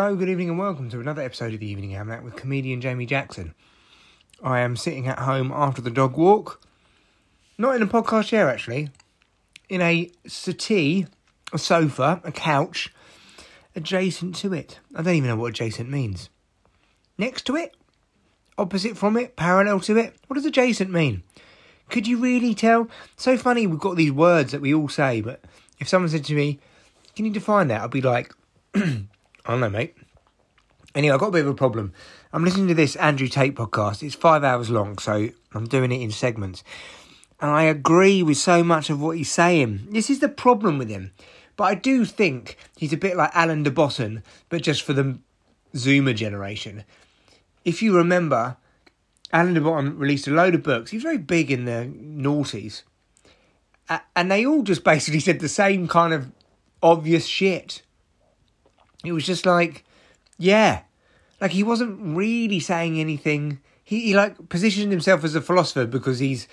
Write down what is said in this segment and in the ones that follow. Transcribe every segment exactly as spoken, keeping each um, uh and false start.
Hello, good evening and welcome to another episode of The Evening Hamlet with comedian Jamie Jackson. I am sitting at home after the dog walk. Not in a podcast chair, actually. In a settee, a sofa, a couch, adjacent to it. I don't even know what adjacent means. Next to it? Opposite from it? Parallel to it? What does adjacent mean? Could you really tell? So funny, we've got these words that we all say, but if someone said to me, can you define that? I'd be like, I don't know, mate. Anyway, I've got a bit of a problem. I'm listening to this Andrew Tate podcast. It's five hours long, so I'm doing it in segments. And I agree with so much of what he's saying. This is the problem with him. But I do think he's a bit like Alan de Botton, but just for the Zoomer generation. If you remember, Alan de Botton released a load of books. He was very big in the noughties. And they all just basically said the same kind of obvious shit. It was just like, yeah, like he wasn't really saying anything. He, he like positioned himself as a philosopher because he's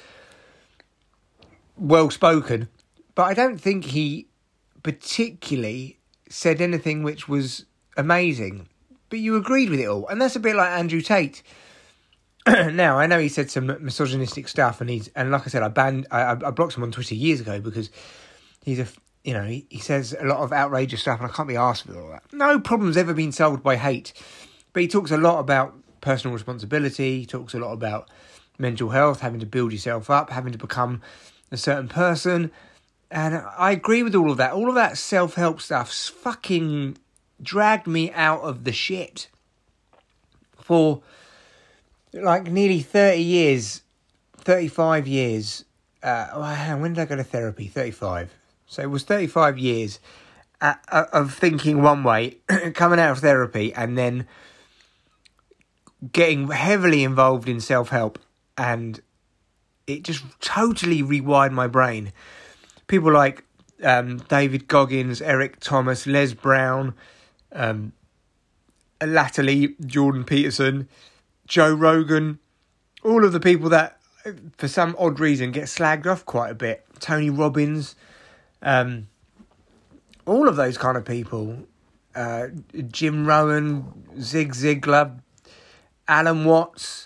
well spoken, but I don't think he particularly said anything which was amazing. But you agreed with it all, and that's a bit like Andrew Tate. Now I know he said some misogynistic stuff, and he's and like I said, I banned, I, I blocked him on Twitter years ago because he's a. You know, he, he says a lot of outrageous stuff and I can't be arsed with all that. No problem's ever been solved by hate. But he talks a lot about personal responsibility. He talks a lot about mental health, having to build yourself up, having to become a certain person. And I agree with all of that. All of that self-help stuff's fucking dragged me out of the shit. For like nearly thirty years, thirty-five years. Uh, when did I go to therapy? thirty-five. So it was thirty-five years of thinking one way, coming out of therapy, and then getting heavily involved in self-help. And it just totally rewired my brain. People like um, David Goggins, Eric Thomas, Les Brown, um, latterly Jordan Peterson, Joe Rogan, all of the people that, for some odd reason, get slagged off quite a bit. Tony Robbins. Um, all of those kind of people, uh, Jim Rohn, Zig Ziglar, Alan Watts,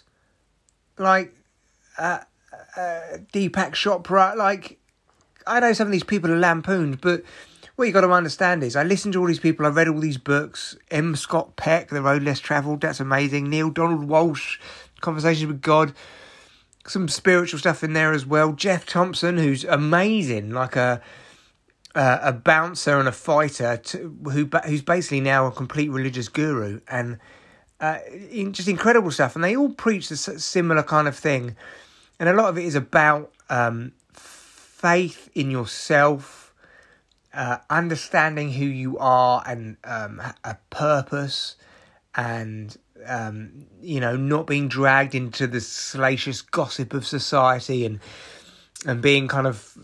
like uh, uh, Deepak Chopra, like I know some of these people are lampooned, but what you got to understand is I listened to all these people, I read all these books, M. Scott Peck, The Road Less Travelled, that's amazing, Neil Donald Walsh, Conversations with God, some spiritual stuff in there as well, Jeff Thompson, who's amazing, like a Uh, a bouncer and a fighter to, who who's basically now a complete religious guru, and uh, in, just incredible stuff. And they all preach a similar kind of thing, and a lot of it is about um, faith in yourself, uh, understanding who you are, and um, a purpose, and um, you know, not being dragged into the salacious gossip of society, and and being kind of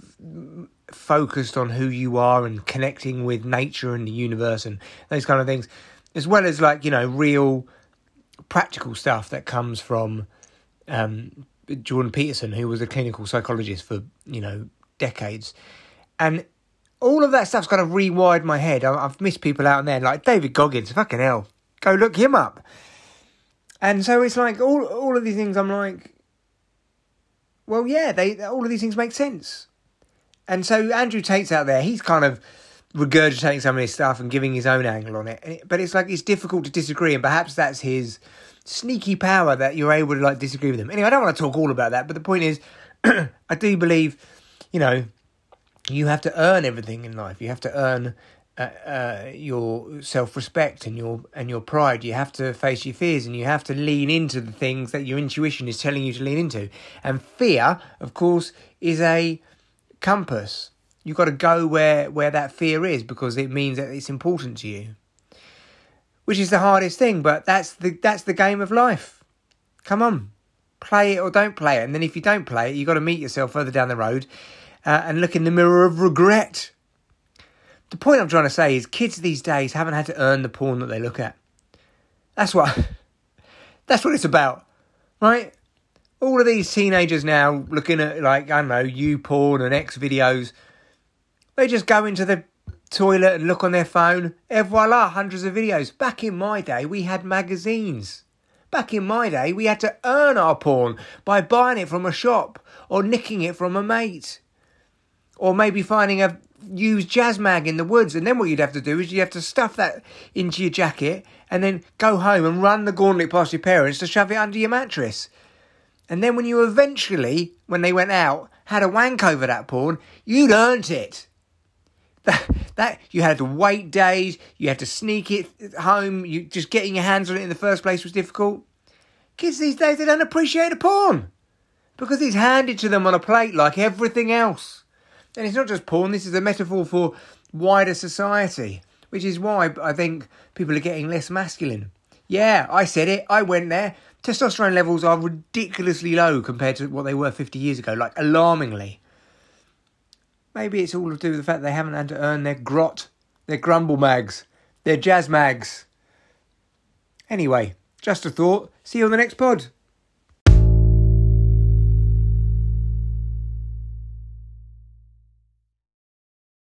focused on who you are and connecting with nature and the universe and those kind of things, as well as like, you know, real practical stuff that comes from um, Jordan Peterson, who was a clinical psychologist for, you know, decades. And all of that stuff's kind of rewired my head. I've missed people out there, like David Goggins, fucking hell, go look him up. And so it's like all all of these things, I'm like, well, yeah, they all of these things make sense. And so Andrew Tate's out there, he's kind of regurgitating some of his stuff and giving his own angle on it. But it's like, it's difficult to disagree, and perhaps that's his sneaky power, that you're able to like disagree with him. Anyway, I don't want to talk all about that, but the point is, I do believe, you know, you have to earn everything in life. You have to earn uh, uh, your self-respect and your and your pride. You have to face your fears, and you have to lean into the things that your intuition is telling you to lean into. And fear, of course, is a compass. You've got to go where where that fear is, because it means that it's important to you, which is the hardest thing, but that's the that's the game of life. Come on, play it or don't play it. And then if you don't play it, you've got to meet yourself further down the road uh, and look in the mirror of regret. The point I'm trying to say is kids these days haven't had to earn the porn that they look at. That's what that's what it's about, right? All of these teenagers now looking at, like, I don't know, YouPorn and X videos, they just go into the toilet and look on their phone. Et voila, hundreds of videos. Back in my day, we had magazines. Back in my day, we had to earn our porn by buying it from a shop or nicking it from a mate. Or maybe finding a used jazz mag in the woods. And then what you'd have to do is you'd have to stuff that into your jacket and then go home and run the gauntlet past your parents to shove it under your mattress. And then when you eventually, when they went out, had a wank over that porn, you'd earned it. That, that you had to wait days, you had to sneak it home, you just getting your hands on it in the first place was difficult. Kids these days, they don't appreciate a porn because it's handed to them on a plate like everything else. And it's not just porn, this is a metaphor for wider society, which is why I think people are getting less masculine. Yeah, I said it, I went there. Testosterone levels are ridiculously low compared to what they were fifty years ago, like alarmingly. Maybe it's all to do with the fact they haven't had to earn their grot, their grumble mags, their jazz mags. Anyway, just a thought. See you on the next pod.